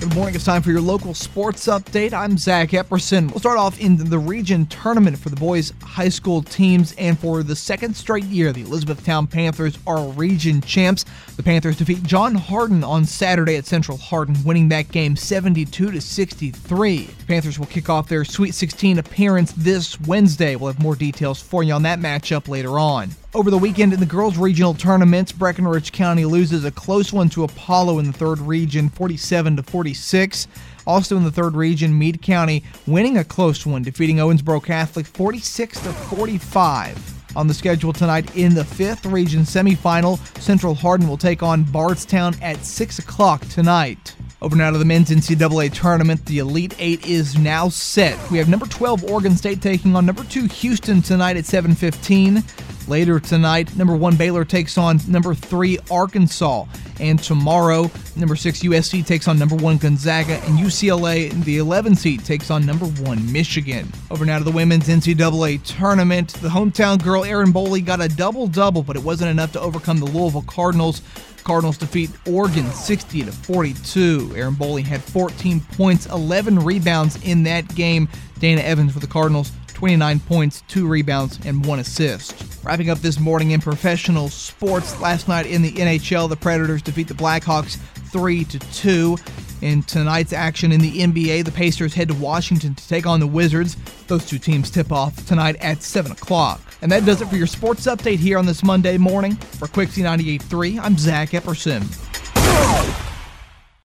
Good morning. It's time for your local sports update. I'm Zach Epperson. We'll start off in the region tournament for the boys' high school teams, and for the second straight year, the Elizabethtown Panthers are region champs. The Panthers defeat John Hardin on Saturday at Central Hardin, winning that game 72-63. The Panthers will kick off their Sweet 16 appearance this Wednesday. We'll have more details for you on that matchup later on. Over the weekend in the girls' regional tournaments, Breckinridge County loses a close one to Apollo in the third region, 47-46. Also in the third region, Meade County winning a close one, defeating Owensboro Catholic 46-45. On the schedule tonight in the fifth region semifinal, Central Hardin will take on Bardstown at 6 o'clock tonight. Over now to the men's NCAA tournament. The Elite Eight is now set. We have number 12 Oregon State taking on number 2 Houston tonight at 7:15. Later tonight, number 1 Baylor takes on number 3 Arkansas. And tomorrow, number 6 USC takes on number 1 Gonzaga, and UCLA, the 11 seed, takes on number 1 Michigan. Over now to the women's NCAA tournament. The hometown girl Erin Boley got a double-double, but it wasn't enough to overcome the Louisville Cardinals. Cardinals defeat Oregon 60-42. Erin Boley had 14 points, 11 rebounds in that game. Dana Evans for the Cardinals, 29 points, 2 rebounds, and 1 assist. Wrapping up this morning in professional sports, last night in the NHL, the Predators defeat the Blackhawks 3-2. In tonight's action in the NBA, the Pacers head to Washington to take on the Wizards. Those two teams tip off tonight at 7 o'clock. And that does it for your sports update here on this Monday morning. For Quixie 98.3, I'm Zach Epperson.